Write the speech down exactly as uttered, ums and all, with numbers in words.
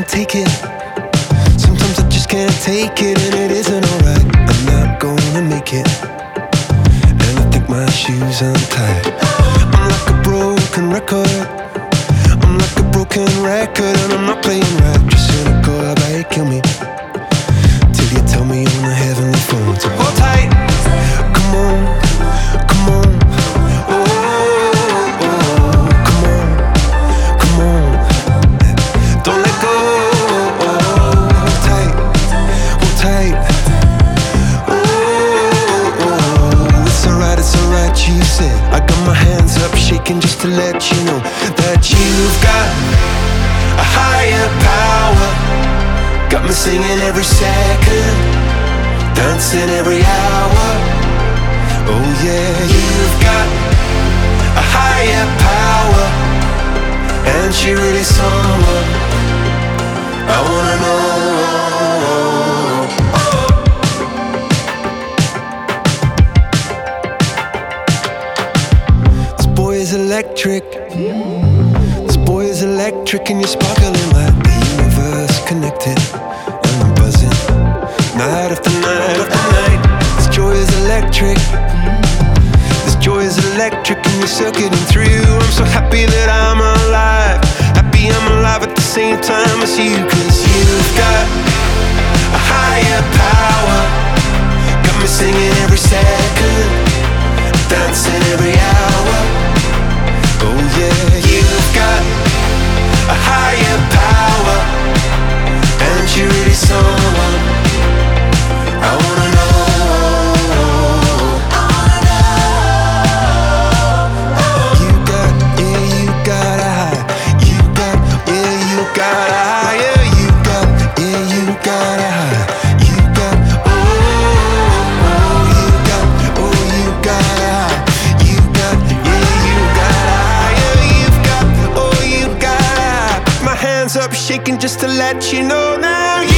can't take it. Sometimes I just can't take it, and it isn't alright. I'm not gonna make it, and I think my shoes untied. I'm like a broken record. I'm like a broken record, and I'm not playing right. Just cynical, I bet kill me till you tell me on the heavenly phone to hold tight. Come on, come on. Oh, oh, oh, come on, come on. Don't let go. Oh, hold tight, hold tight. Oh, oh, it's alright, it's alright, you said. I got my hands up shaking just to let you know that you've got a higher power. Got me singing every second, dancing every hour. Oh yeah, you've got a higher power, and she really someone I wanna know. This boy is electric. This boy is electric, and you're sparkling like the universe connected. And I'm buzzing night after night after night. This joy is electric. This joy is electric, and you're circuiting through. I'm so happy that I'm alive. Happy I'm alive at the same time as you. Cause you've got a higher power. Got me singing every second, dancing every hour. Oh yeah, you've got a higher power, and you're really someone I wanna know. I wanna know. You got, yeah, you got a high. You got, yeah, you got a higher. You got, yeah, you got a high. You got, oh, oh, you got, oh, you got a high. You got, yeah, you got a higher. You've got, oh, you got a high. My hands up shaking just to let you know now.